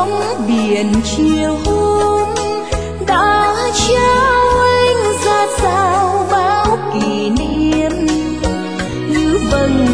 sóng biển chiều hôm đã trao anh ra sao bao kỷ niệm như vầng